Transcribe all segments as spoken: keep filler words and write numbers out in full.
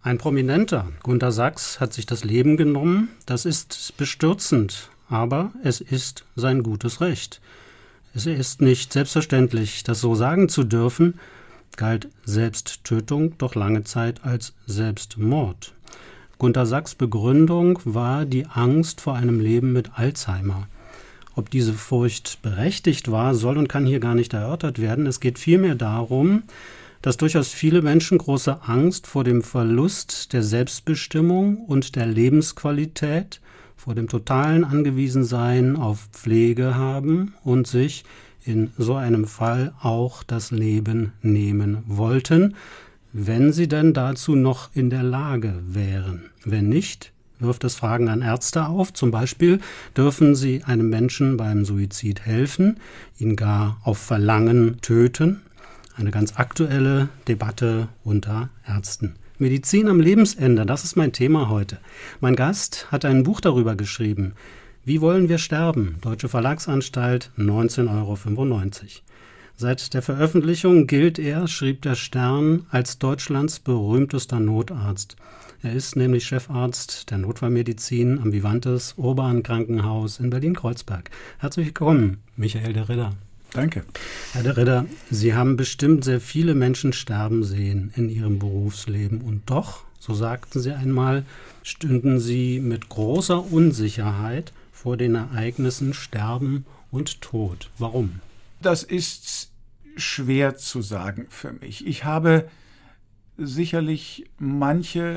Ein Prominenter, Gunter Sachs, hat sich das Leben genommen. Das ist bestürzend, aber es ist sein gutes Recht. Es ist nicht selbstverständlich, das so sagen zu dürfen, galt Selbsttötung doch lange Zeit als Selbstmord. Gunter Sachs' Begründung war die Angst vor einem Leben mit Alzheimer. Ob diese Furcht berechtigt war, soll und kann hier gar nicht erörtert werden. Es geht vielmehr darum, dass durchaus viele Menschen große Angst vor dem Verlust der Selbstbestimmung und der Lebensqualität, vor dem totalen Angewiesensein auf Pflege haben und sich in so einem Fall auch das Leben nehmen wollten, wenn sie denn dazu noch in der Lage wären. Wenn nicht, wirft es Fragen an Ärzte auf. Zum Beispiel, dürfen sie einem Menschen beim Suizid helfen, ihn gar auf Verlangen töten? Eine ganz aktuelle Debatte unter Ärzten. Medizin am Lebensende, das ist mein Thema heute. Mein Gast hat ein Buch darüber geschrieben. Wie wollen wir sterben? Deutsche Verlagsanstalt, neunzehn Euro fünfundneunzig. Seit der Veröffentlichung gilt er, schrieb der Stern, als Deutschlands berühmtester Notarzt. Er ist nämlich Chefarzt der Notfallmedizin am Vivantes Urban Krankenhaus in Berlin-Kreuzberg. Herzlich willkommen, Michael de Ridder. Danke. Herr de Ridder, Sie haben bestimmt sehr viele Menschen sterben sehen in Ihrem Berufsleben. Und doch, so sagten Sie einmal, stünden Sie mit großer Unsicherheit vor den Ereignissen Sterben und Tod. Warum? Das ist schwer zu sagen für mich. Ich habe sicherlich manche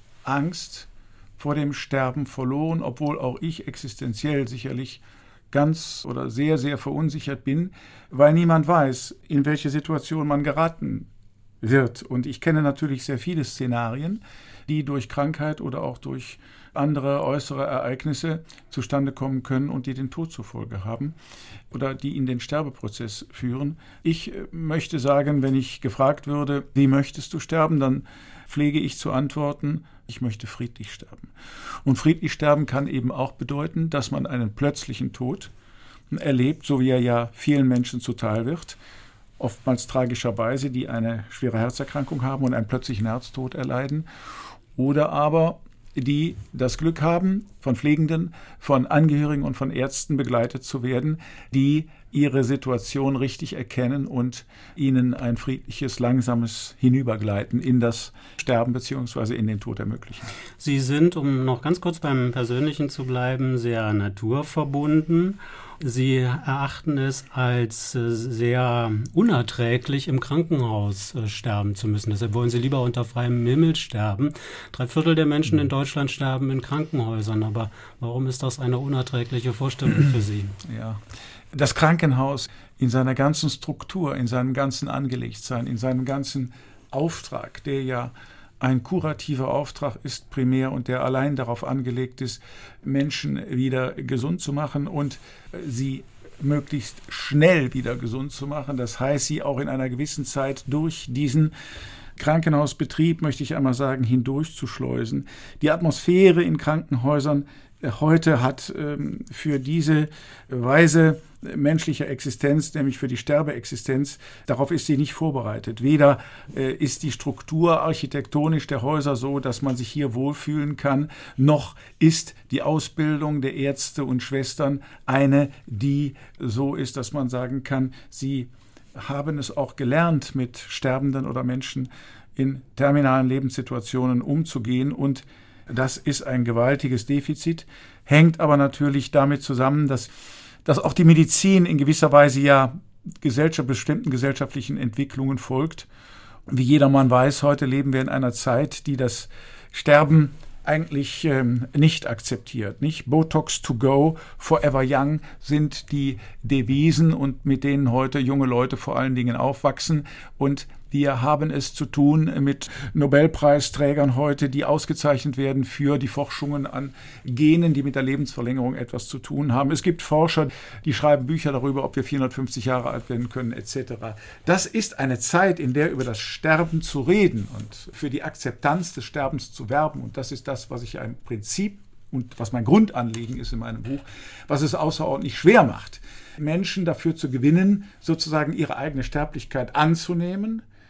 Angst vor dem Sterben verloren, obwohl auch ich existenziell sicherlich ganz oder sehr, sehr verunsichert bin, weil niemand weiß, in welche Situation man geraten wird. Und ich kenne natürlich sehr viele Szenarien, die durch Krankheit oder auch durch andere äußere Ereignisse zustande kommen können und die den Tod zur Folge haben oder die in den Sterbeprozess führen. Ich möchte sagen, wenn ich gefragt würde, wie möchtest du sterben, dann pflege ich zu antworten, ich möchte friedlich sterben. Und friedlich sterben kann eben auch bedeuten, dass man einen plötzlichen Tod erlebt, so wie er ja vielen Menschen zuteil wird, oftmals tragischerweise, die eine schwere Herzerkrankung haben und einen plötzlichen Herztod erleiden, oder aber die das Glück haben, von Pflegenden, von Angehörigen und von Ärzten begleitet zu werden, die ihre Situation richtig erkennen und ihnen ein friedliches, langsames Hinübergleiten in das Sterben bzw. in den Tod ermöglichen. Sie sind, um noch ganz kurz beim Persönlichen zu bleiben, sehr naturverbunden. Sie erachten es als sehr unerträglich, im Krankenhaus sterben zu müssen. Deshalb wollen Sie lieber unter freiem Himmel sterben. Drei Viertel der Menschen in Deutschland sterben in Krankenhäusern. Aber warum ist das eine unerträgliche Vorstellung für Sie? Ja, das Krankenhaus in seiner ganzen Struktur, in seinem ganzen Angelegtsein, in seinem ganzen Auftrag, der ja ein kurativer Auftrag ist primär und der allein darauf angelegt ist, Menschen wieder gesund zu machen und sie möglichst schnell wieder gesund zu machen. Das heißt, sie auch in einer gewissen Zeit durch diesen Krankenhausbetrieb, möchte ich einmal sagen, hindurchzuschleusen. Die Atmosphäre in Krankenhäusern heute hat ähm, für diese Weise menschlicher Existenz, nämlich für die Sterbeexistenz, darauf ist sie nicht vorbereitet. Weder äh, ist die Struktur architektonisch der Häuser so, dass man sich hier wohlfühlen kann, noch ist die Ausbildung der Ärzte und Schwestern eine, die so ist, dass man sagen kann, sie haben es auch gelernt, mit Sterbenden oder Menschen in terminalen Lebenssituationen umzugehen, und das ist ein gewaltiges Defizit, hängt aber natürlich damit zusammen, dass, dass auch die Medizin in gewisser Weise ja Gesellschaft, bestimmten gesellschaftlichen Entwicklungen folgt. Wie jedermann weiß, heute leben wir in einer Zeit, die das Sterben eigentlich ähm, nicht akzeptiert. Nicht? Botox to go, forever young sind die Devisen, und mit denen heute junge Leute vor allen Dingen aufwachsen. Und wir haben es zu tun mit Nobelpreisträgern heute, die ausgezeichnet werden für die Forschungen an Genen, die mit der Lebensverlängerung etwas zu tun haben. Es gibt Forscher, die schreiben Bücher darüber, ob wir vierhundertfünfzig Jahre alt werden können, et cetera. Das ist eine Zeit, in der über das Sterben zu reden und für die Akzeptanz des Sterbens zu werben. Und das ist das, was ich ein Prinzip und was mein Grundanliegen ist in meinem Buch, was es außerordentlich schwer macht, Menschen dafür zu gewinnen, sozusagen ihre eigene Sterblichkeit anzunehmen,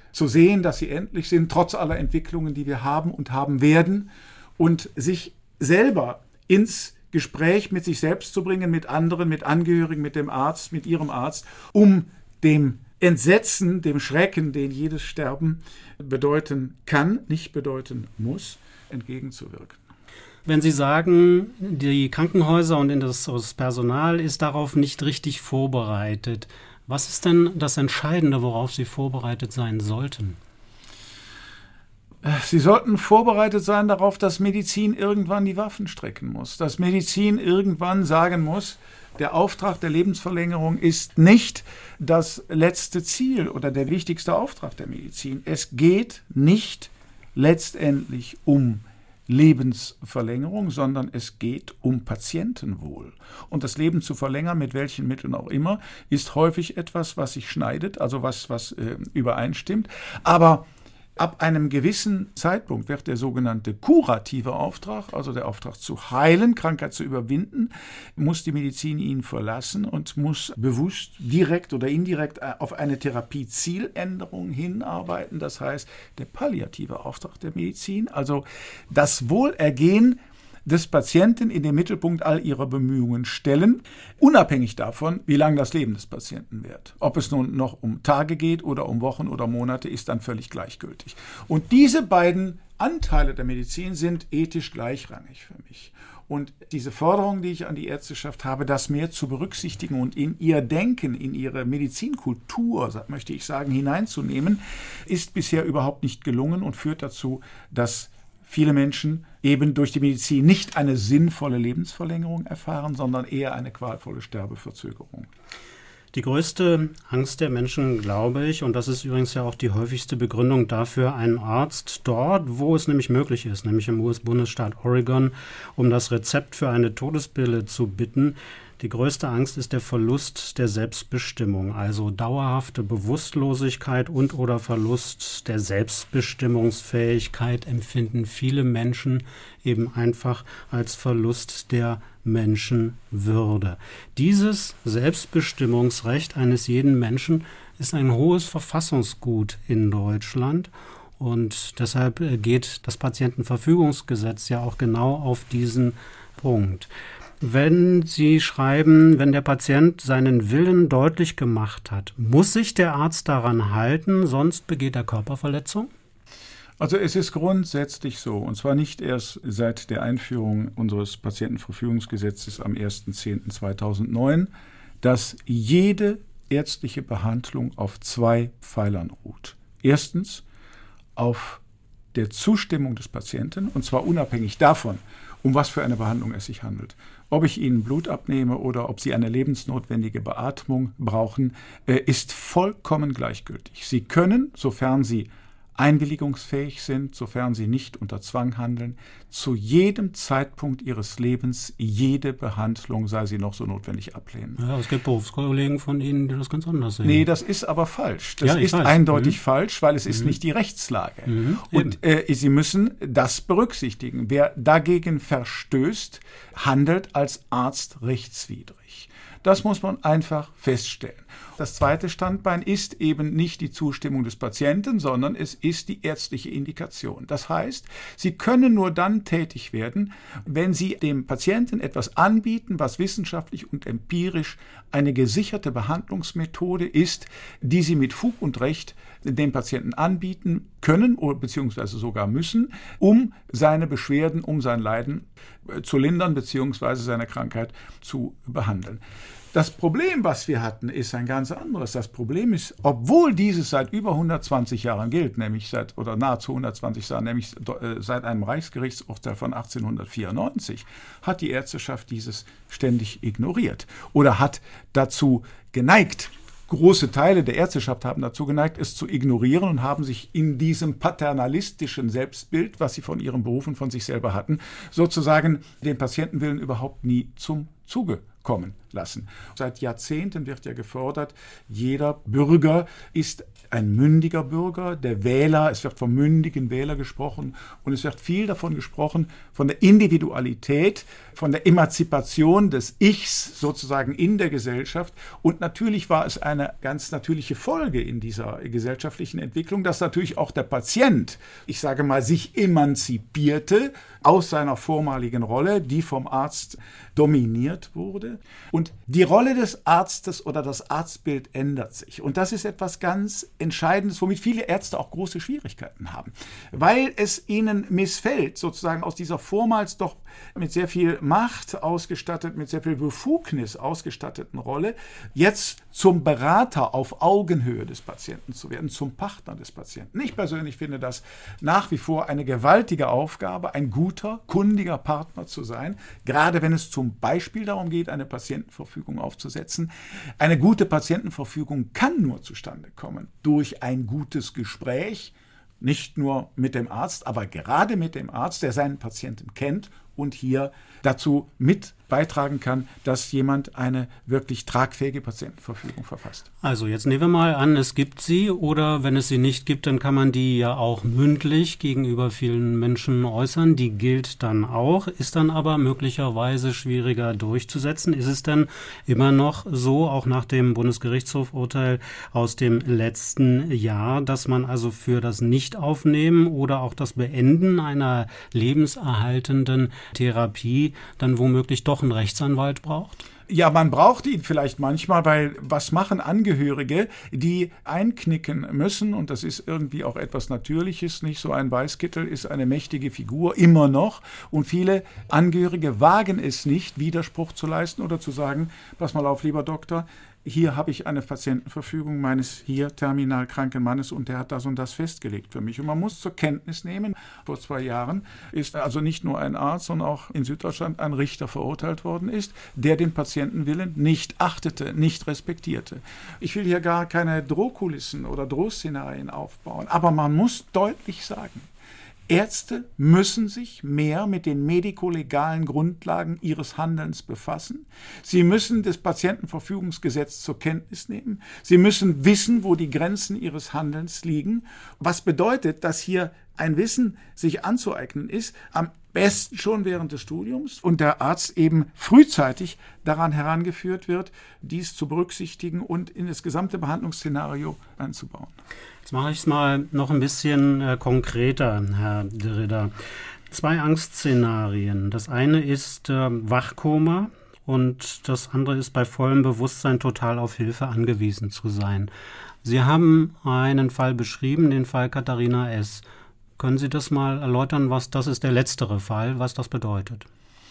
zu sehen, dass sie endlich sind, trotz aller Entwicklungen, die wir haben und haben werden, und sich selber ins Gespräch mit sich selbst zu bringen, mit anderen, mit Angehörigen, mit dem Arzt, mit ihrem Arzt, um dem Entsetzen, dem Schrecken, den jedes Sterben bedeuten kann, nicht bedeuten muss, entgegenzuwirken. Wenn Sie sagen, die Krankenhäuser und das Personal ist darauf nicht richtig vorbereitet, was ist denn das Entscheidende, worauf sie vorbereitet sein sollten? Sie sollten vorbereitet sein darauf, dass Medizin irgendwann die Waffen strecken muss, dass Medizin irgendwann sagen muss, der Auftrag der Lebensverlängerung ist nicht das letzte Ziel oder der wichtigste Auftrag der Medizin. Es geht nicht letztendlich um Lebensverlängerung, sondern es geht um Patientenwohl. Und das Leben zu verlängern, mit welchen Mitteln auch immer, ist häufig etwas, was sich schneidet, also was, was äh, übereinstimmt. Aber ab einem gewissen Zeitpunkt wird der sogenannte kurative Auftrag, also der Auftrag zu heilen, Krankheit zu überwinden, muss die Medizin ihn verlassen und muss bewusst, direkt oder indirekt auf eine Therapiezieländerung hinarbeiten. Das heißt, der palliative Auftrag der Medizin, also das Wohlergehen des Patienten in den Mittelpunkt all ihrer Bemühungen stellen, unabhängig davon, wie lang das Leben des Patienten wird. Ob es nun noch um Tage geht oder um Wochen oder Monate, ist dann völlig gleichgültig. Und diese beiden Anteile der Medizin sind ethisch gleichrangig für mich. Und diese Forderung, die ich an die Ärzteschaft habe, das mehr zu berücksichtigen und in ihr Denken, in ihre Medizinkultur, möchte ich sagen, hineinzunehmen, ist bisher überhaupt nicht gelungen und führt dazu, dass viele Menschen eben durch die Medizin nicht eine sinnvolle Lebensverlängerung erfahren, sondern eher eine qualvolle Sterbeverzögerung. Die größte Angst der Menschen, glaube ich, und das ist übrigens ja auch die häufigste Begründung dafür, einen Arzt dort, wo es nämlich möglich ist, nämlich im U S-Bundesstaat Oregon, um das Rezept für eine Todespille zu bitten. Die größte Angst ist der Verlust der Selbstbestimmung, also dauerhafte Bewusstlosigkeit und oder Verlust der Selbstbestimmungsfähigkeit empfinden viele Menschen eben einfach als Verlust der Menschenwürde. Dieses Selbstbestimmungsrecht eines jeden Menschen ist ein hohes Verfassungsgut in Deutschland. Und deshalb geht das Patientenverfügungsgesetz ja auch genau auf diesen Punkt. Wenn Sie schreiben, wenn der Patient seinen Willen deutlich gemacht hat, muss sich der Arzt daran halten, sonst begeht er Körperverletzung? Also es ist grundsätzlich so, und zwar nicht erst seit der Einführung unseres Patientenverfügungsgesetzes am erster zehnter zweitausendneun, dass jede ärztliche Behandlung auf zwei Pfeilern ruht. Erstens auf der Zustimmung des Patienten, und zwar unabhängig davon, um was für eine Behandlung es sich handelt. Ob ich Ihnen Blut abnehme oder ob Sie eine lebensnotwendige Beatmung brauchen, ist vollkommen gleichgültig. Sie können, sofern Sie einwilligungsfähig sind, sofern sie nicht unter Zwang handeln, zu jedem Zeitpunkt ihres Lebens jede Behandlung, sei sie noch so notwendig, ablehnen. Ja, es gibt Berufskollegen von Ihnen, die das ganz anders sehen. Nee, das ist aber falsch. Das ja, ist weiß. eindeutig mhm. falsch, weil es ist mhm. nicht die Rechtslage. Mhm. Und äh, Sie müssen das berücksichtigen. Wer dagegen verstößt, handelt als Arzt rechtswidrig. Das muss man einfach feststellen. Das zweite Standbein ist eben nicht die Zustimmung des Patienten, sondern es ist die ärztliche Indikation. Das heißt, Sie können nur dann tätig werden, wenn Sie dem Patienten etwas anbieten, was wissenschaftlich und empirisch eine gesicherte Behandlungsmethode ist, die Sie mit Fug und Recht dem Patienten anbieten können oder beziehungsweise sogar müssen, um seine Beschwerden, um sein Leiden zu lindern beziehungsweise seine Krankheit zu behandeln. Das Problem, was wir hatten, ist ein ganz anderes. Das Problem ist, obwohl dieses seit über hundertzwanzig Jahren gilt, nämlich seit oder nahezu hundertzwanzig Jahren, nämlich seit einem Reichsgerichtsurteil von achtzehnhundertvierundneunzig, hat die Ärzteschaft dieses ständig ignoriert oder hat dazu geneigt. Große Teile der Ärzteschaft haben dazu geneigt, es zu ignorieren und haben sich in diesem paternalistischen Selbstbild, was sie von ihrem Beruf und von sich selber hatten, sozusagen den Patientenwillen überhaupt nie zum Zuge kommen lassen. Seit Jahrzehnten wird ja gefordert, jeder Bürger ist ein mündiger Bürger, der Wähler, es wird vom mündigen Wähler gesprochen und es wird viel davon gesprochen, von der Individualität, von der Emanzipation des Ichs sozusagen in der Gesellschaft. Und natürlich war es eine ganz natürliche Folge in dieser gesellschaftlichen Entwicklung, dass natürlich auch der Patient, ich sage mal, sich emanzipierte aus seiner vormaligen Rolle, die vom Arzt dominiert wurde. Und die Rolle des Arztes oder das Arztbild ändert sich. Und das ist etwas ganz Entscheidendes, womit viele Ärzte auch große Schwierigkeiten haben, weil es ihnen missfällt, sozusagen aus dieser vormals doch mit sehr viel Macht ausgestattet, mit sehr viel Befugnis ausgestatteten Rolle, jetzt zum Berater auf Augenhöhe des Patienten zu werden, zum Partner des Patienten. Ich persönlich finde das nach wie vor eine gewaltige Aufgabe, ein guter, kundiger Partner zu sein, gerade wenn es zum Beispiel darum geht, eine Patientenverfügung aufzusetzen. Eine gute Patientenverfügung kann nur zustande kommen durch ein gutes Gespräch, nicht nur mit dem Arzt, aber gerade mit dem Arzt, der seinen Patienten kennt und hier dazu mit beitragen kann, dass jemand eine wirklich tragfähige Patientenverfügung verfasst. Also jetzt nehmen wir mal an, es gibt sie, oder wenn es sie nicht gibt, dann kann man die ja auch mündlich gegenüber vielen Menschen äußern. Die gilt dann auch, ist dann aber möglicherweise schwieriger durchzusetzen. Ist es denn immer noch so, auch nach dem Bundesgerichtshof-Urteil aus dem letzten Jahr, dass man also für das Nichtaufnehmen oder auch das Beenden einer lebenserhaltenden Therapie dann womöglich doch einen Rechtsanwalt braucht? Ja, man braucht ihn vielleicht manchmal, weil was machen Angehörige, die einknicken müssen, und das ist irgendwie auch etwas Natürliches, nicht? So ein Weißkittel ist eine mächtige Figur, immer noch, und viele Angehörige wagen es nicht, Widerspruch zu leisten oder zu sagen, pass mal auf, lieber Doktor, hier habe ich eine Patientenverfügung meines hier terminal kranken Mannes und der hat das und das festgelegt für mich. Und man muss zur Kenntnis nehmen, vor zwei Jahren ist also nicht nur ein Arzt, sondern auch in Süddeutschland ein Richter verurteilt worden ist, der den Patientenwillen nicht achtete, nicht respektierte. Ich will hier gar keine Drohkulissen oder Drohszenarien aufbauen, aber man muss deutlich sagen, Ärzte müssen sich mehr mit den medikolegalen Grundlagen ihres Handelns befassen. Sie müssen das Patientenverfügungsgesetz zur Kenntnis nehmen. Sie müssen wissen, wo die Grenzen ihres Handelns liegen. Was bedeutet, dass hier ein Wissen sich anzueignen ist, am besten schon während des Studiums, und der Arzt eben frühzeitig daran herangeführt wird, dies zu berücksichtigen und in das gesamte Behandlungsszenario einzubauen. Jetzt mache ich es mal noch ein bisschen äh, konkreter, Herr de Ridder. Zwei Angstszenarien. Das eine ist äh, Wachkoma und das andere ist bei vollem Bewusstsein total auf Hilfe angewiesen zu sein. Sie haben einen Fall beschrieben, den Fall Katharina S. Können Sie das mal erläutern, was das ist, der letztere Fall, was das bedeutet?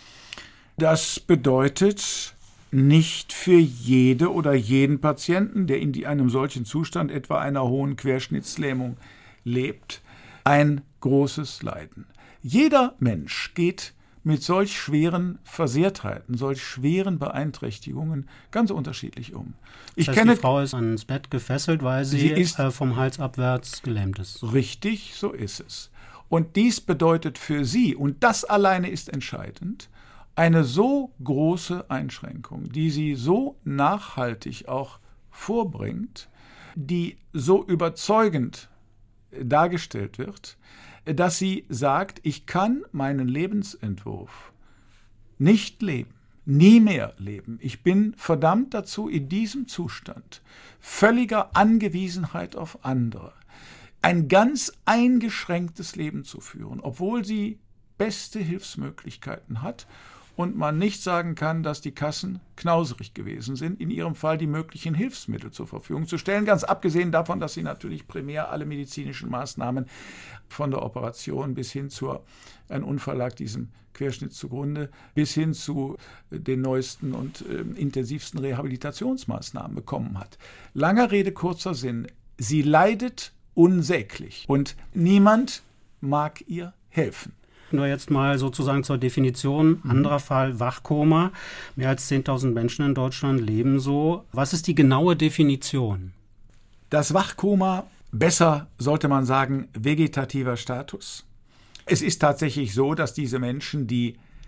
Das bedeutet nicht für jede oder jeden Patienten, der in einem solchen Zustand, etwa einer hohen Querschnittslähmung, lebt, ein großes Leiden. Jeder Mensch geht mit solch schweren Versehrtheiten, solch schweren Beeinträchtigungen ganz unterschiedlich um. Ich das heißt, kenne, die Frau ist ans Bett gefesselt, weil sie, sie ist, äh, vom Hals abwärts gelähmt ist. Richtig, so ist es. Und dies bedeutet für sie, und das alleine ist entscheidend, eine so große Einschränkung, die sie so nachhaltig auch vorbringt, die so überzeugend dargestellt wird, dass sie sagt, ich kann meinen Lebensentwurf nicht leben, nie mehr leben. Ich bin verdammt dazu, in diesem Zustand völliger Angewiesenheit auf andere ein ganz eingeschränktes Leben zu führen, obwohl sie beste Hilfsmöglichkeiten hat und man nicht sagen kann, dass die Kassen knauserig gewesen sind, in ihrem Fall die möglichen Hilfsmittel zur Verfügung zu stellen, ganz abgesehen davon, dass sie natürlich primär alle medizinischen Maßnahmen von der Operation bis hin zu ein Unfall lag diesem Querschnitt zugrunde, bis hin zu den neuesten und äh, intensivsten Rehabilitationsmaßnahmen bekommen hat. Langer Rede, kurzer Sinn, sie leidet unsäglich und niemand mag ihr helfen. Nur jetzt mal sozusagen zur Definition. Anderer Fall, Wachkoma. Mehr als zehntausend Menschen in Deutschland leben so. Was ist die genaue Definition? Das Wachkoma, besser sollte man sagen, vegetativer Status. Es ist tatsächlich so, dass diese Menschen, die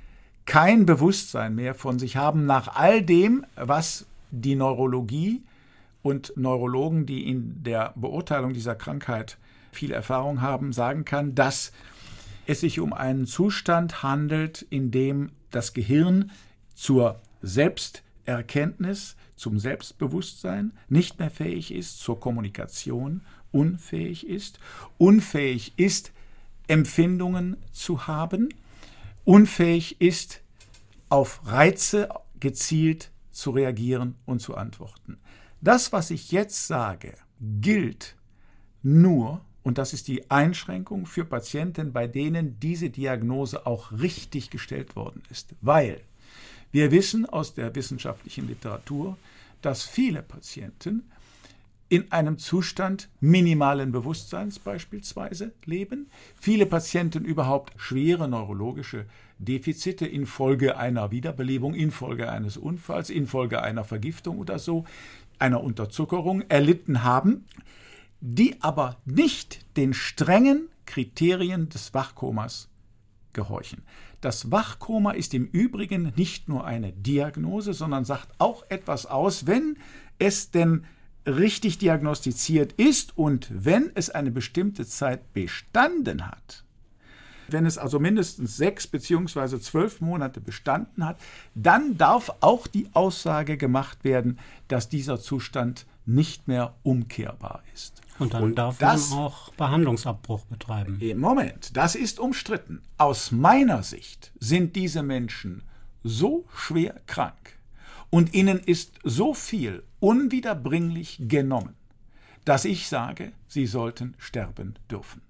kein Bewusstsein mehr von sich haben, nach all dem, was die Neurologie und Neurologen, die in der Beurteilung dieser Krankheit viel Erfahrung haben, sagen kann, dass es sich um einen Zustand handelt, in dem das Gehirn zur Selbsterkenntnis, zum Selbstbewusstsein nicht mehr fähig ist, zur Kommunikation unfähig ist, unfähig ist, Empfindungen zu haben, unfähig ist, auf Reize gezielt zu reagieren und zu antworten. Das, was ich jetzt sage, gilt nur, und das ist die Einschränkung für Patienten, bei denen diese Diagnose auch richtig gestellt worden ist. Weil wir wissen aus der wissenschaftlichen Literatur, dass viele Patienten in einem Zustand minimalen Bewusstseins beispielsweise leben, viele Patienten überhaupt schwere neurologische Defizite infolge einer Wiederbelebung, infolge eines Unfalls, infolge einer Vergiftung oder so, einer Unterzuckerung erlitten haben, die aber nicht den strengen Kriterien des Wachkomas gehorchen. Das Wachkoma ist im Übrigen nicht nur eine Diagnose, sondern sagt auch etwas aus, wenn es denn richtig diagnostiziert ist und wenn es eine bestimmte Zeit bestanden hat. Wenn es also mindestens sechs beziehungsweise zwölf Monate bestanden hat, dann darf auch die Aussage gemacht werden, dass dieser Zustand nicht mehr umkehrbar ist. Und dann und darf das, man auch Behandlungsabbruch betreiben. Im Moment, das ist umstritten. Aus meiner Sicht sind diese Menschen so schwer krank und ihnen ist so viel unwiederbringlich genommen, dass ich sage, sie sollten sterben dürfen.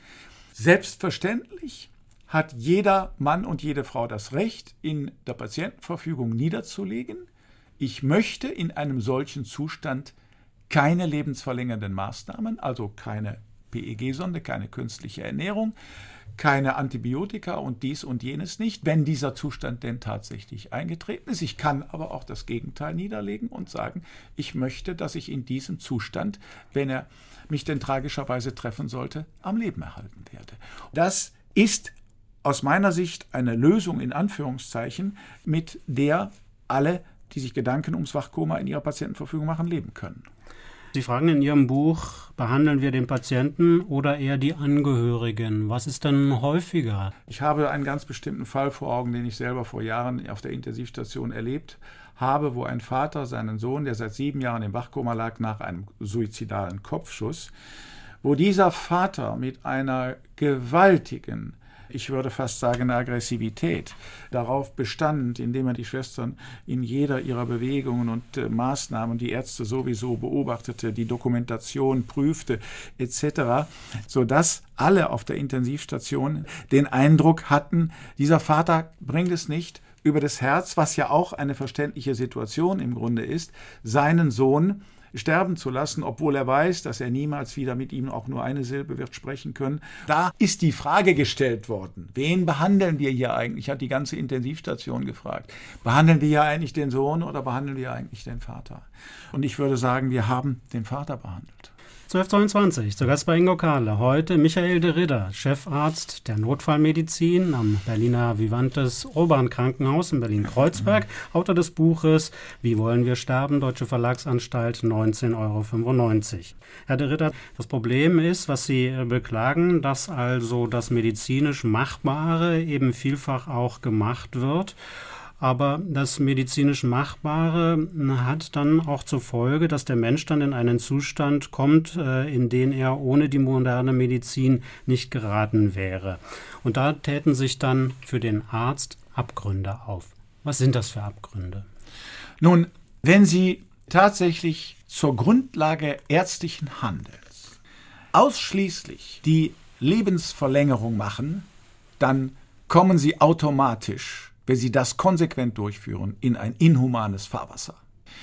Selbstverständlich hat jeder Mann und jede Frau das Recht, in der Patientenverfügung niederzulegen: Ich möchte in einem solchen Zustand keine lebensverlängernden Maßnahmen, also keine P E G-Sonde, keine künstliche Ernährung, keine Antibiotika und dies und jenes nicht, wenn dieser Zustand denn tatsächlich eingetreten ist. Ich kann aber auch das Gegenteil niederlegen und sagen, ich möchte, dass ich in diesem Zustand, wenn er mich denn tragischerweise treffen sollte, am Leben erhalten werde. Das ist aus meiner Sicht eine Lösung in Anführungszeichen, mit der alle, die sich Gedanken ums Wachkoma in ihrer Patientenverfügung machen, leben können. Sie fragen in Ihrem Buch, behandeln wir den Patienten oder eher die Angehörigen? Was ist denn häufiger? Ich habe einen ganz bestimmten Fall vor Augen, den ich selber vor Jahren auf der Intensivstation erlebt habe, wo ein Vater seinen Sohn, der seit sieben Jahren im Wachkoma lag, nach einem suizidalen Kopfschuss, wo dieser Vater mit einer gewaltigen, ich würde fast sagen, Aggressivität darauf bestand, indem er die Schwestern in jeder ihrer Bewegungen und äh, Maßnahmen, die Ärzte sowieso beobachtete, die Dokumentation prüfte et cetera, sodass alle auf der Intensivstation den Eindruck hatten, dieser Vater bringt es nicht über das Herz, was ja auch eine verständliche Situation im Grunde ist, seinen Sohn sterben zu lassen, obwohl er weiß, dass er niemals wieder mit ihm auch nur eine Silbe wird sprechen können. Da ist die Frage gestellt worden, wen behandeln wir hier eigentlich, hat die ganze Intensivstation gefragt. Behandeln wir hier eigentlich den Sohn oder behandeln wir eigentlich den Vater? Und ich würde sagen, wir haben den Vater behandelt. zwölf Uhr zweiundzwanzig, zu Gast bei Ingo Kahle. Heute Michael de Ridder, Chefarzt der Notfallmedizin am Berliner Vivantes Urban Krankenhaus in Berlin-Kreuzberg, Autor des Buches Wie wollen wir sterben? Deutsche Verlagsanstalt, neunzehn Euro fünfundneunzig. Herr de Ridder, das Problem ist, was Sie beklagen, dass also das medizinisch Machbare eben vielfach auch gemacht wird. Aber das medizinisch Machbare hat dann auch zur Folge, dass der Mensch dann in einen Zustand kommt, in den er ohne die moderne Medizin nicht geraten wäre. Und da täten sich dann für den Arzt Abgründe auf. Was sind das für Abgründe? Nun, wenn Sie tatsächlich zur Grundlage ärztlichen Handelns ausschließlich die Lebensverlängerung machen, dann kommen Sie automatisch, wenn Sie das konsequent durchführen, in ein inhumanes Fahrwasser.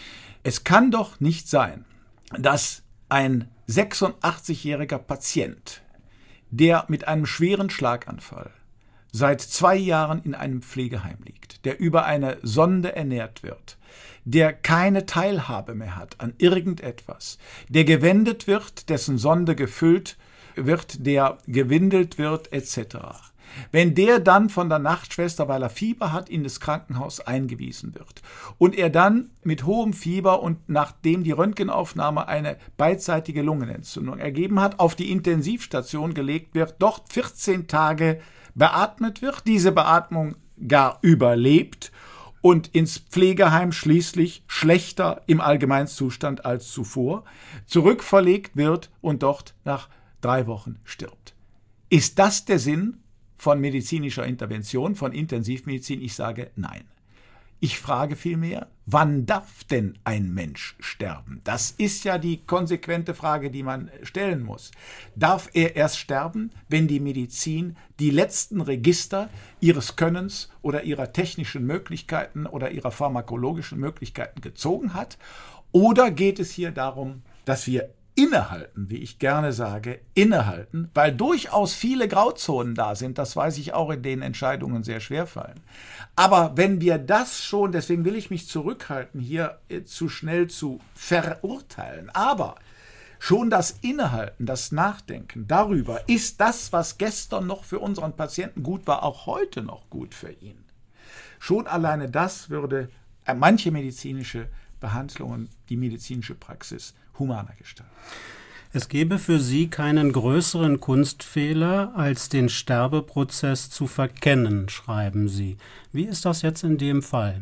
Es kann doch nicht sein, dass ein sechsundachtzigjähriger Patient, der mit einem schweren Schlaganfall seit zwei Jahren in einem Pflegeheim liegt, der über eine Sonde ernährt wird, der keine Teilhabe mehr hat an irgendetwas, der gewendet wird, dessen Sonde gefüllt wird, der gewindelt wird et cetera, Wenn der dann von der Nachtschwester, weil er Fieber hat, in das Krankenhaus eingewiesen wird und er dann mit hohem Fieber und nachdem die Röntgenaufnahme eine beidseitige Lungenentzündung ergeben hat, auf die Intensivstation gelegt wird, dort vierzehn Tage beatmet wird, diese Beatmung gar überlebt und ins Pflegeheim schließlich schlechter im Allgemeinzustand als zuvor zurückverlegt wird und dort nach drei Wochen stirbt. Ist das der Sinn von medizinischer Intervention, von Intensivmedizin? Ich sage nein. Ich frage vielmehr, wann darf denn ein Mensch sterben? Das ist ja die konsequente Frage, die man stellen muss. Darf er erst sterben, wenn die Medizin die letzten Register ihres Könnens oder ihrer technischen Möglichkeiten oder ihrer pharmakologischen Möglichkeiten gezogen hat? Oder geht es hier darum, dass wir innehalten, wie ich gerne sage, innehalten, weil durchaus viele Grauzonen da sind, das weiß ich auch, in denen Entscheidungen sehr schwer fallen. Aber wenn wir das schon, deswegen will ich mich zurückhalten, hier zu schnell zu verurteilen, aber schon das Innehalten, das Nachdenken darüber, ist das, was gestern noch für unseren Patienten gut war, auch heute noch gut für ihn. Schon alleine das würde manche medizinische Behandlungen, die medizinische Praxis humaner gestalten. Es gäbe für Sie keinen größeren Kunstfehler, als den Sterbeprozess zu verkennen, schreiben Sie. Wie ist das jetzt in dem Fall?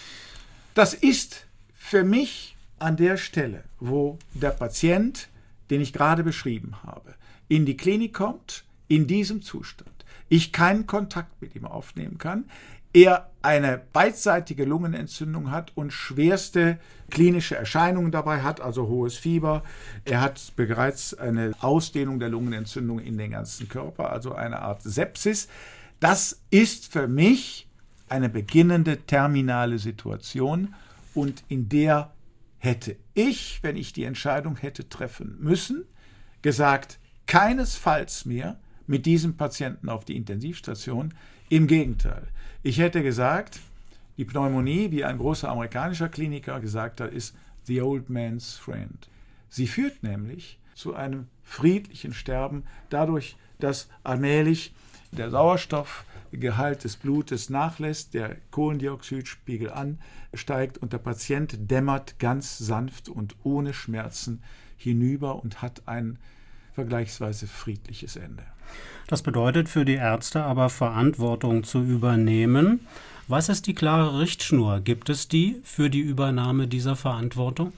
Das ist für mich an der Stelle, wo der Patient, den ich gerade beschrieben habe, in die Klinik kommt, in diesem Zustand, ich keinen Kontakt mit ihm aufnehmen kann, er eine beidseitige Lungenentzündung hat und schwerste klinische Erscheinungen dabei hat, also hohes Fieber. Er hat bereits eine Ausdehnung der Lungenentzündung in den ganzen Körper, also eine Art Sepsis. Das ist für mich eine beginnende terminale Situation und in der hätte ich, wenn ich die Entscheidung hätte treffen müssen, gesagt, keinesfalls mehr mit diesem Patienten auf die Intensivstation. Im Gegenteil. Ich hätte gesagt, die Pneumonie, wie ein großer amerikanischer Kliniker gesagt hat, ist the old man's friend. Sie führt nämlich zu einem friedlichen Sterben, dadurch, dass allmählich der Sauerstoffgehalt des Blutes nachlässt, der Kohlendioxidspiegel ansteigt und der Patient dämmert ganz sanft und ohne Schmerzen hinüber und hat ein vergleichsweise friedliches Ende. Das bedeutet für die Ärzte aber, Verantwortung zu übernehmen. Was ist die klare Richtschnur? Gibt es die für die Übernahme dieser Verantwortung?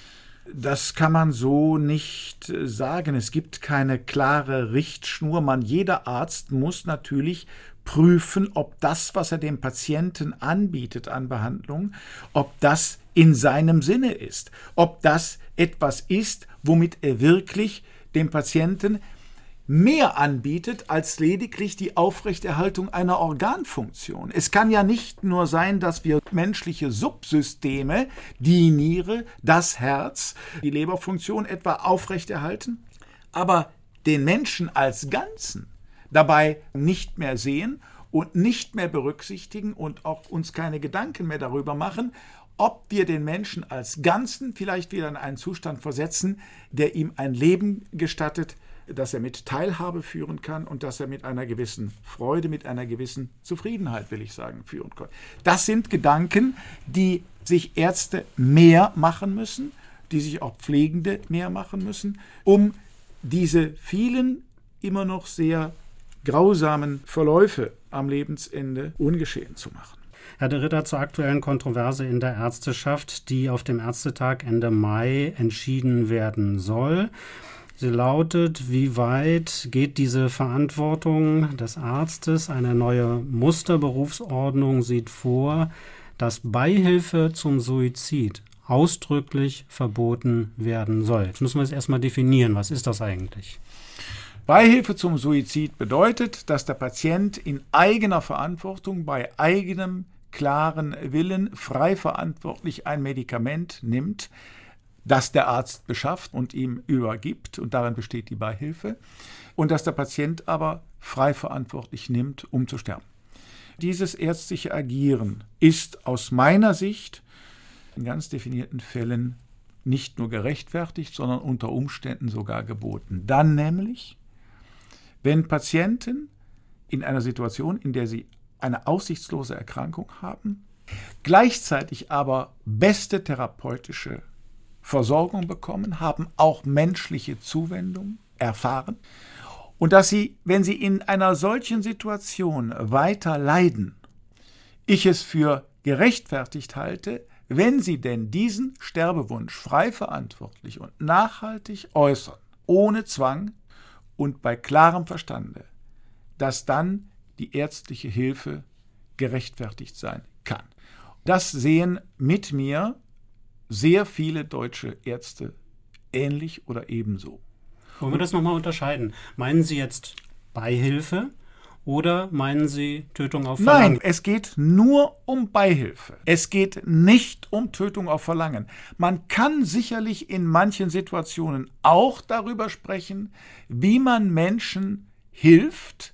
Das kann man so nicht sagen. Es gibt keine klare Richtschnur. Man, jeder Arzt muss natürlich prüfen, ob das, was er dem Patienten anbietet an Behandlung, ob das in seinem Sinne ist, ob das etwas ist, womit er wirklich dem Patienten mehr anbietet als lediglich die Aufrechterhaltung einer Organfunktion. Es kann ja nicht nur sein, dass wir menschliche Subsysteme, die Niere, das Herz, die Leberfunktion etwa aufrechterhalten, aber den Menschen als Ganzen dabei nicht mehr sehen und nicht mehr berücksichtigen und auch uns keine Gedanken mehr darüber machen, ob wir den Menschen als Ganzen vielleicht wieder in einen Zustand versetzen, der ihm ein Leben gestattet, dass er mit Teilhabe führen kann und dass er mit einer gewissen Freude, mit einer gewissen Zufriedenheit, will ich sagen, führen kann. Das sind Gedanken, die sich Ärzte mehr machen müssen, die sich auch Pflegende mehr machen müssen, um diese vielen immer noch sehr grausamen Verläufe am Lebensende ungeschehen zu machen. Herr de Ritter, zur aktuellen Kontroverse in der Ärzteschaft, die auf dem Ärztetag Ende Mai entschieden werden soll. Sie lautet, wie weit geht diese Verantwortung des Arztes? Eine neue Musterberufsordnung sieht vor, dass Beihilfe zum Suizid ausdrücklich verboten werden soll. Jetzt müssen wir es erstmal definieren. Was ist das eigentlich? Beihilfe zum Suizid bedeutet, dass der Patient in eigener Verantwortung, bei eigenem klaren Willen, frei verantwortlich ein Medikament nimmt, das der Arzt beschafft und ihm übergibt, und darin besteht die Beihilfe, und dass der Patient aber frei verantwortlich nimmt, um zu sterben. Dieses ärztliche Agieren ist aus meiner Sicht in ganz definierten Fällen nicht nur gerechtfertigt, sondern unter Umständen sogar geboten. Dann nämlich, wenn Patienten in einer Situation, in der sie eine aussichtslose Erkrankung haben, gleichzeitig aber beste therapeutische Versorgung bekommen, haben auch menschliche Zuwendung erfahren und dass sie, wenn sie in einer solchen Situation weiter leiden, ich es für gerechtfertigt halte, wenn sie denn diesen Sterbewunsch frei verantwortlich und nachhaltig äußern, ohne Zwang und bei klarem Verstande, dass dann die ärztliche Hilfe gerechtfertigt sein kann. Das sehen mit mir sehr viele deutsche Ärzte ähnlich oder ebenso. Wollen wir das nochmal unterscheiden? Meinen Sie jetzt Beihilfe oder meinen Sie Tötung auf Verlangen? Nein, es geht nur um Beihilfe. Es geht nicht um Tötung auf Verlangen. Man kann sicherlich in manchen Situationen auch darüber sprechen, wie man Menschen hilft,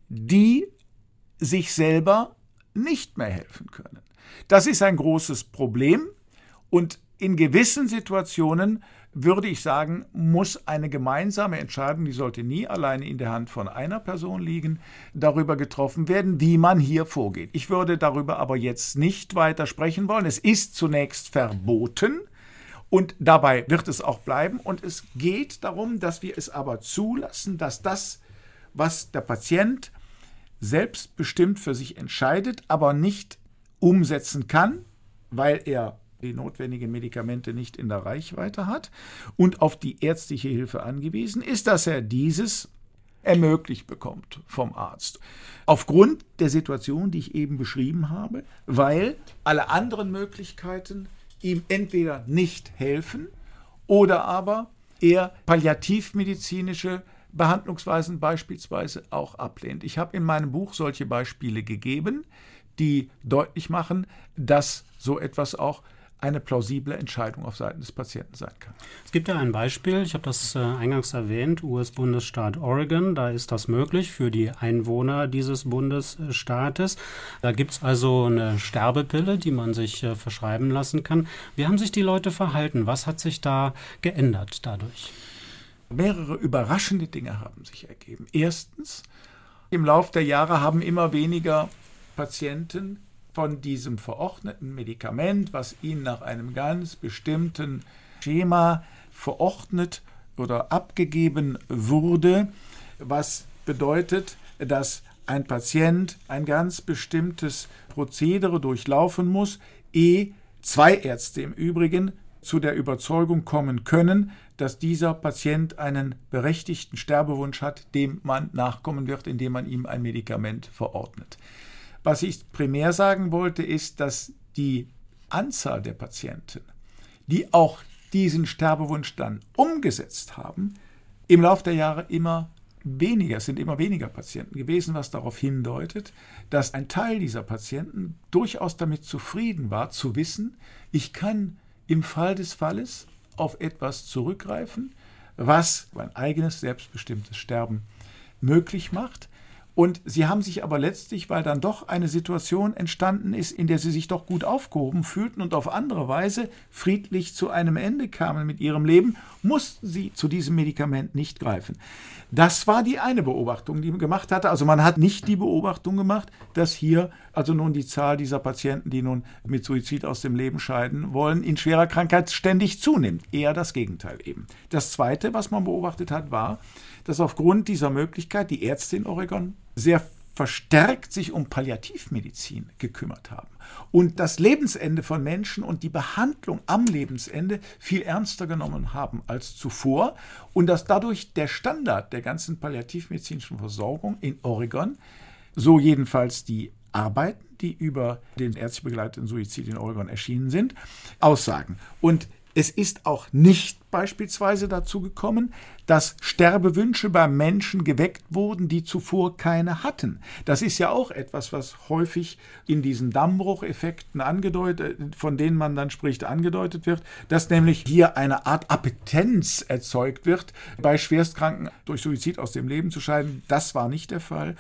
die sich selber nicht mehr helfen können. Das ist ein großes Problem und in gewissen Situationen würde ich sagen, muss eine gemeinsame Entscheidung, die sollte nie alleine in der Hand von einer Person liegen, darüber getroffen werden, wie man hier vorgeht. Ich würde darüber aber jetzt nicht weiter sprechen wollen. Es ist zunächst verboten und dabei wird es auch bleiben. Und es geht darum, dass wir es aber zulassen, dass das, was der Patient selbstbestimmt für sich entscheidet, aber nicht umsetzen kann, weil er die notwendigen Medikamente nicht in der Reichweite hat und auf die ärztliche Hilfe angewiesen ist, dass er dieses ermöglicht bekommt vom Arzt. Aufgrund der Situation, die ich eben beschrieben habe, weil alle anderen Möglichkeiten ihm entweder nicht helfen oder aber er palliativmedizinische Behandlungsweisen beispielsweise auch ablehnt. Ich habe in meinem Buch solche Beispiele gegeben, die deutlich machen, dass so etwas auch eine plausible Entscheidung auf Seiten des Patienten sein kann. Es gibt ja ein Beispiel, ich habe das äh, eingangs erwähnt, U S-Bundesstaat Oregon, da ist das möglich für die Einwohner dieses Bundesstaates. Da gibt es also eine Sterbepille, die man sich äh, verschreiben lassen kann. Wie haben sich die Leute verhalten? Was hat sich da geändert dadurch? Mehrere überraschende Dinge haben sich ergeben. Erstens, im Lauf der Jahre haben immer weniger Patienten von diesem verordneten Medikament, was ihnen nach einem ganz bestimmten Schema verordnet oder abgegeben wurde, was bedeutet, dass ein Patient ein ganz bestimmtes Prozedere durchlaufen muss, ehe zwei Ärzte im Übrigen zu der Überzeugung kommen können, dass dieser Patient einen berechtigten Sterbewunsch hat, dem man nachkommen wird, indem man ihm ein Medikament verordnet. Was ich primär sagen wollte, ist, dass die Anzahl der Patienten, die auch diesen Sterbewunsch dann umgesetzt haben, im Laufe der Jahre immer weniger, es sind immer weniger Patienten gewesen, was darauf hindeutet, dass ein Teil dieser Patienten durchaus damit zufrieden war, zu wissen, ich kann im Fall des Falles auf etwas zurückgreifen, was mein eigenes selbstbestimmtes Sterben möglich macht. Und sie haben sich aber letztlich, weil dann doch eine Situation entstanden ist, in der sie sich doch gut aufgehoben fühlten und auf andere Weise friedlich zu einem Ende kamen mit ihrem Leben, mussten sie zu diesem Medikament nicht greifen. Das war die eine Beobachtung, die man gemacht hatte. Also man hat nicht die Beobachtung gemacht, dass hier also nun die Zahl dieser Patienten, die nun mit Suizid aus dem Leben scheiden wollen, in schwerer Krankheit ständig zunimmt. Eher das Gegenteil eben. Das Zweite, was man beobachtet hat, war, dass aufgrund dieser Möglichkeit die Ärzte in Oregon sehr verstärkt sich um Palliativmedizin gekümmert haben und das Lebensende von Menschen und die Behandlung am Lebensende viel ernster genommen haben als zuvor und dass dadurch der Standard der ganzen palliativmedizinischen Versorgung in Oregon, so jedenfalls die Arbeiten, die über den ärztlich begleiteten Suizid in Oregon erschienen sind, aussagen. Und es ist auch nicht beispielsweise dazu gekommen, dass Sterbewünsche bei Menschen geweckt wurden, die zuvor keine hatten. Das ist ja auch etwas, was häufig in diesen Dammbrucheffekten angedeutet, von denen man dann spricht, angedeutet wird, dass nämlich hier eine Art Appetenz erzeugt wird, bei Schwerstkranken durch Suizid aus dem Leben zu scheiden. Das war nicht der Fall.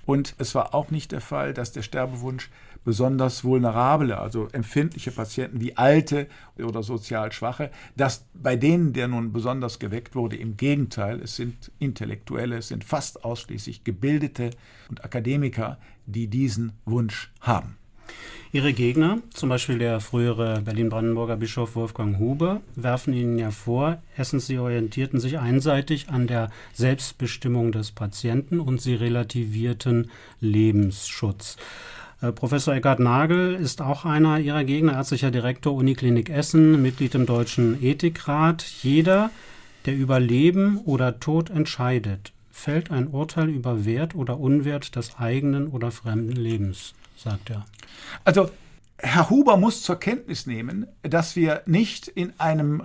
Und es war auch nicht der Fall, dass der Sterbewunsch besonders vulnerable, also empfindliche Patienten wie Alte oder sozial Schwache, dass bei denen der nun besonders geweckt wurde. Im Gegenteil, es sind Intellektuelle, es sind fast ausschließlich Gebildete und Akademiker, die diesen Wunsch haben. Ihre Gegner, zum Beispiel der frühere Berlin-Brandenburger Bischof Wolfgang Huber, werfen Ihnen ja vor, erstens, Sie orientierten sich einseitig an der Selbstbestimmung des Patienten und Sie relativierten Lebensschutz. Äh, Professor Eckhard Nagel ist auch einer Ihrer Gegner, ärztlicher Direktor Uniklinik Essen, Mitglied im Deutschen Ethikrat. Jeder, der über Leben oder Tod entscheidet, fällt ein Urteil über Wert oder Unwert des eigenen oder fremden Lebens, sagt er. Also Herr Huber muss zur Kenntnis nehmen, dass wir nicht in einem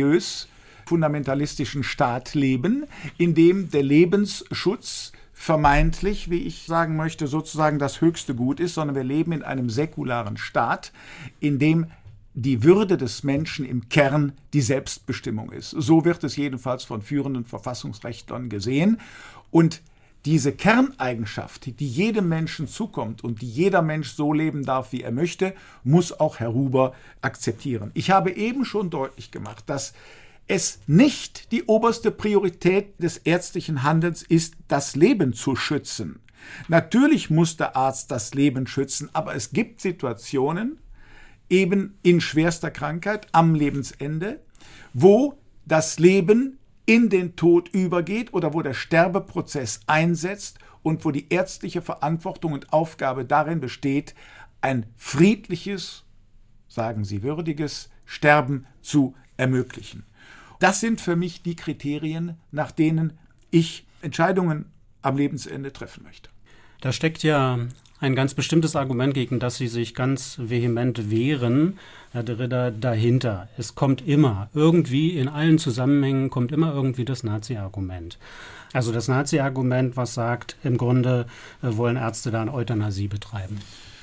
religiös-fundamentalistischen Staat leben, in dem der Lebensschutz vermeintlich, wie ich sagen möchte, sozusagen das höchste Gut ist, sondern wir leben in einem säkularen Staat, in dem die Würde des Menschen im Kern die Selbstbestimmung ist. So wird es jedenfalls von führenden Verfassungsrechtlern gesehen. Und diese Kerneigenschaft, die jedem Menschen zukommt und die jeder Mensch so leben darf, wie er möchte, muss auch Herr Huber akzeptieren. Ich habe eben schon deutlich gemacht, dass es nicht die oberste Priorität des ärztlichen Handelns ist, das Leben zu schützen. Natürlich muss der Arzt das Leben schützen, aber es gibt Situationen, eben in schwerster Krankheit, am Lebensende, wo das Leben in den Tod übergeht oder wo der Sterbeprozess einsetzt und wo die ärztliche Verantwortung und Aufgabe darin besteht, ein friedliches, sagen Sie würdiges Sterben zu ermöglichen. Das sind für mich die Kriterien, nach denen ich Entscheidungen am Lebensende treffen möchte. Da steckt ja ein ganz bestimmtes Argument, gegen das Sie sich ganz vehement wehren, Herr de Ridder, dahinter. Es kommt immer, irgendwie in allen Zusammenhängen kommt immer irgendwie das Nazi-Argument. Also das Nazi-Argument, was sagt, im Grunde äh, wollen Ärzte da eine Euthanasie betreiben.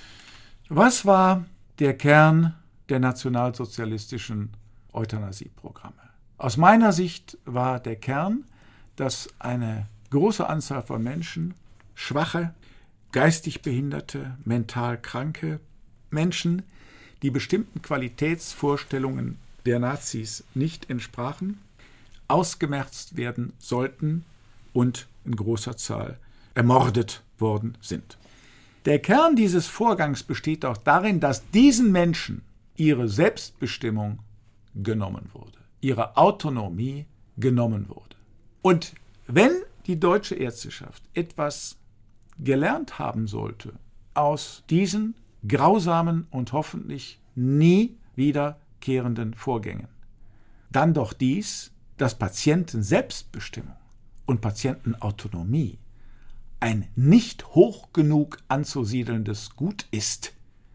Was war der Kern der nationalsozialistischen Euthanasieprogramme? Aus meiner Sicht war der Kern, dass eine große Anzahl von Menschen, schwache, geistig behinderte, mental kranke Menschen, die bestimmten Qualitätsvorstellungen der Nazis nicht entsprachen, ausgemerzt werden sollten und in großer Zahl ermordet worden sind. Der Kern dieses Vorgangs besteht auch darin, dass diesen Menschen ihre Selbstbestimmung genommen wurde, ihre Autonomie genommen wurde. Und wenn die deutsche Ärzteschaft etwas gelernt haben sollte aus diesen grausamen und hoffentlich nie wiederkehrenden Vorgängen, dann doch dies, dass Patienten-Selbstbestimmung und Patientenautonomie ein nicht hoch genug anzusiedelndes Gut ist,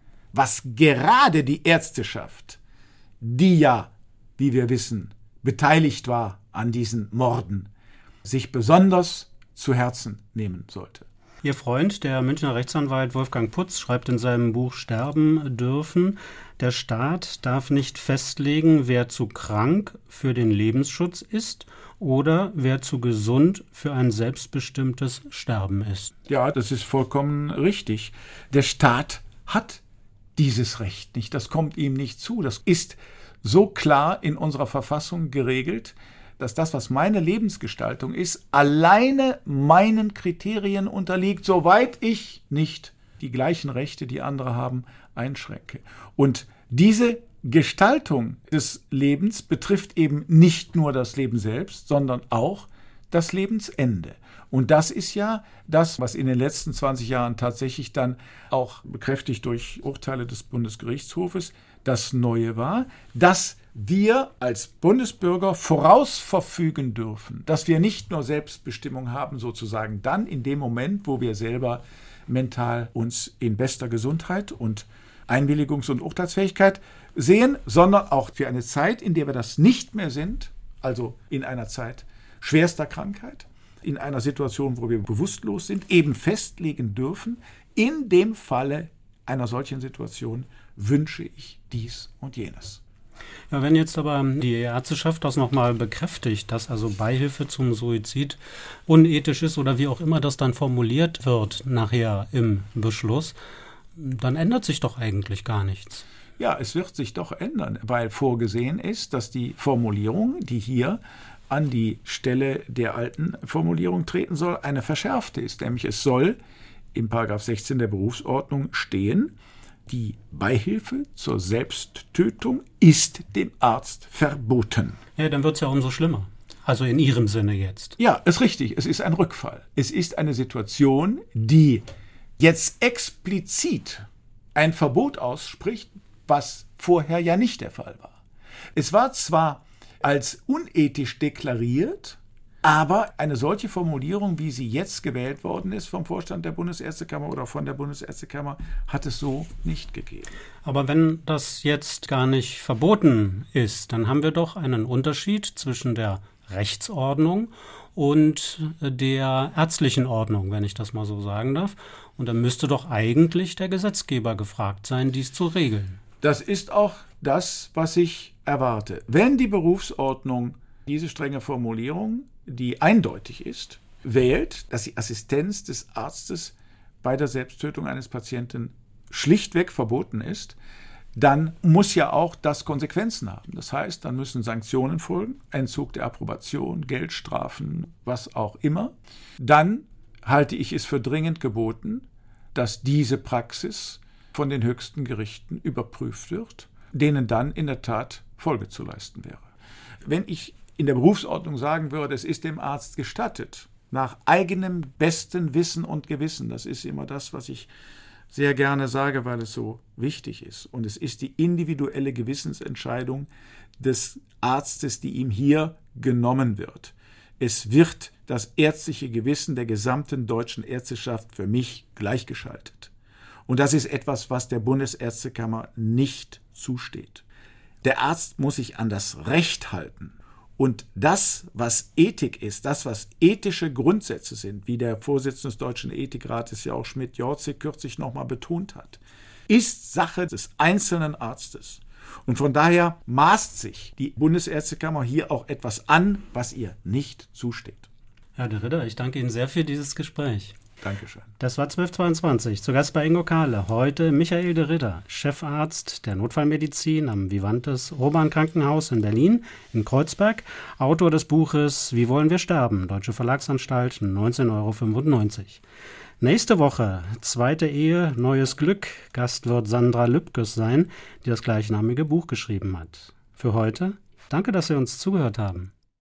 was gerade die Ärzteschaft, die ja, wie wir wissen, beteiligt war an diesen Morden, sich besonders zu Herzen nehmen sollte. Ihr Freund, der Münchner Rechtsanwalt Wolfgang Putz, schreibt in seinem Buch Sterben dürfen, der Staat darf nicht festlegen, wer zu krank für den Lebensschutz ist oder wer zu gesund für ein selbstbestimmtes Sterben ist. Ja, das ist vollkommen richtig. Der Staat hat dieses Recht nicht, das kommt ihm nicht zu. Das ist so klar in unserer Verfassung geregelt, dass das, was meine Lebensgestaltung ist, alleine meinen Kriterien unterliegt, soweit ich nicht die gleichen Rechte, die andere haben, einschränke. Und diese Gestaltung des Lebens betrifft eben nicht nur das Leben selbst, sondern auch das Lebensende. Und das ist ja das, was in den letzten zwanzig Jahren tatsächlich dann auch bekräftigt durch Urteile des Bundesgerichtshofes das Neue war, dass wir als Bundesbürger vorausverfügen dürfen, dass wir nicht nur Selbstbestimmung haben, sozusagen dann in dem Moment, wo wir selber mental uns in bester Gesundheit und Einwilligungs- und Urteilsfähigkeit sehen, sondern auch für eine Zeit, in der wir das nicht mehr sind, also in einer Zeit schwerster Krankheit, in einer Situation, wo wir bewusstlos sind, eben festlegen dürfen, in dem Falle einer solchen Situation wünsche ich dies und jenes. Ja, wenn jetzt aber die Ärzteschaft das nochmal bekräftigt, dass also Beihilfe zum Suizid unethisch ist oder wie auch immer das dann formuliert wird nachher im Beschluss, dann ändert sich doch eigentlich gar nichts. Ja, es wird sich doch ändern, weil vorgesehen ist, dass die Formulierung, die hier an die Stelle der alten Formulierung treten soll, eine verschärfte ist. Nämlich es soll im Paragraph sechzehn der Berufsordnung stehen, die Beihilfe zur Selbsttötung ist dem Arzt verboten. Ja, dann wird es ja umso schlimmer. Also in Ihrem Sinne jetzt. Ja, ist richtig. Es ist ein Rückfall. Es ist eine Situation, die jetzt explizit ein Verbot ausspricht, was vorher ja nicht der Fall war. Es war zwar als unethisch deklariert, aber eine solche Formulierung, wie sie jetzt gewählt worden ist vom Vorstand der Bundesärztekammer oder von der Bundesärztekammer, hat es so nicht gegeben. Aber wenn das jetzt gar nicht verboten ist, dann haben wir doch einen Unterschied zwischen der Rechtsordnung und der ärztlichen Ordnung, wenn ich das mal so sagen darf. Und dann müsste doch eigentlich der Gesetzgeber gefragt sein, dies zu regeln. Das ist auch das, was ich erwarte. Wenn die Berufsordnung diese strenge Formulierung, die eindeutig ist, wählt, dass die Assistenz des Arztes bei der Selbsttötung eines Patienten schlichtweg verboten ist, dann muss ja auch das Konsequenzen haben. Das heißt, dann müssen Sanktionen folgen, Entzug der Approbation, Geldstrafen, was auch immer. Dann halte ich es für dringend geboten, dass diese Praxis von den höchsten Gerichten überprüft wird, denen dann in der Tat Folge zu leisten wäre. Wenn ich in der Berufsordnung sagen würde, es ist dem Arzt gestattet, nach eigenem besten Wissen und Gewissen, das ist immer das, was ich sehr gerne sage, weil es so wichtig ist. Und es ist die individuelle Gewissensentscheidung des Arztes, die ihm hier genommen wird. Es wird das ärztliche Gewissen der gesamten deutschen Ärzteschaft für mich gleichgeschaltet. Und das ist etwas, was der Bundesärztekammer nicht zusteht. Der Arzt muss sich an das Recht halten. Und das, was Ethik ist, das, was ethische Grundsätze sind, wie der Vorsitzende des Deutschen Ethikrates ja auch Schmidt-Jorzig kürzlich nochmal betont hat, ist Sache des einzelnen Arztes. Und von daher maßt sich die Bundesärztekammer hier auch etwas an, was ihr nicht zusteht. Herr de Ridder, ich danke Ihnen sehr für dieses Gespräch. Dankeschön. Das war zwölf zweiundzwanzig. Zu Gast bei Ingo Kahle. Heute Michael de Ridder, Chefarzt der Notfallmedizin am Vivantes Urban Krankenhaus in Berlin, in Kreuzberg. Autor des Buches Wie wollen wir sterben? Deutsche Verlagsanstalt, neunzehn Euro fünfundneunzig. Nächste Woche, zweite Ehe, neues Glück. Gast wird Sandra Lübkes sein, die das gleichnamige Buch geschrieben hat. Für heute, danke, dass Sie uns zugehört haben.